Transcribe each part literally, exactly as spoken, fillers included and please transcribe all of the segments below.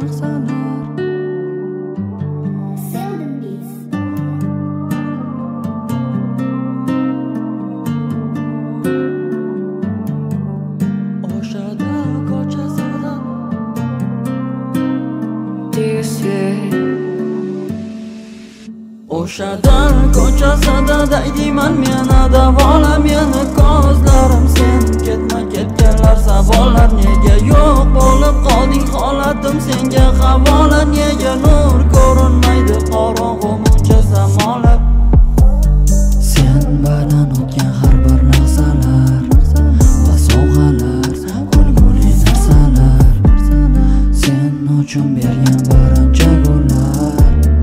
O'shadan ko'chasida daydiman meni davola meni ko'zlarim sen ketma ketganlar savollar nega yo'q bo'lib qolding holatim senga havola nega nur ko'rinmaydi qorong'u muncha zamolab sen bilan o'tgan har bir lahzalar va sovg'alar kulguli narsalar sen uchun bergan birinchi gullar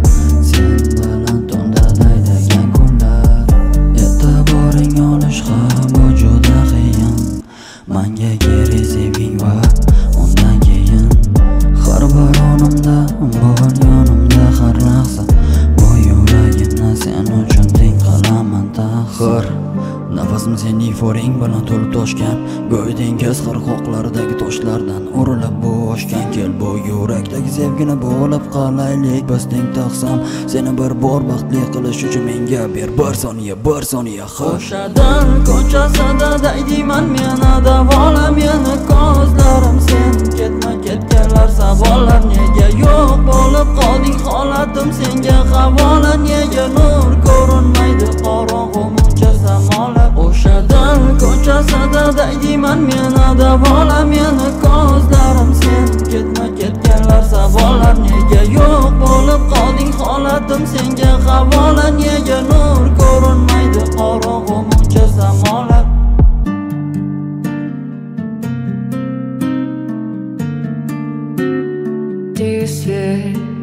manga kerak sevging va undan keyin har bir onimda bo'l yonimda har lahza bu yuragimni sen uchun teng qilaman taxir nafasim sening foring bilan to'lib toshgan go'yo dengiz qirg'oqlaridagi toshlardan urilib bo'shgan kel bu yurakdagi sevgini bo'lib qalaylik biz teng taqsam seni bir bor baxtli qilish uchun menga ber bir soniya bir soniya o'shadan ko'chasida daydiman meni davola meni ko'zlarim sen ketma ketganlar savollar nega yo'q bo'lib qolding holatim senga havola nega nur ko'rinmaydi qorong'u muncha zamolab o'shadan ko'chasida daydiman meni davola meni ko'zlarim sen ketma ketganlar savollar nega yo'q bo'lib qolding holatim senga havola nega nur ko'rinmaydi qorong'u muncha zamolab this year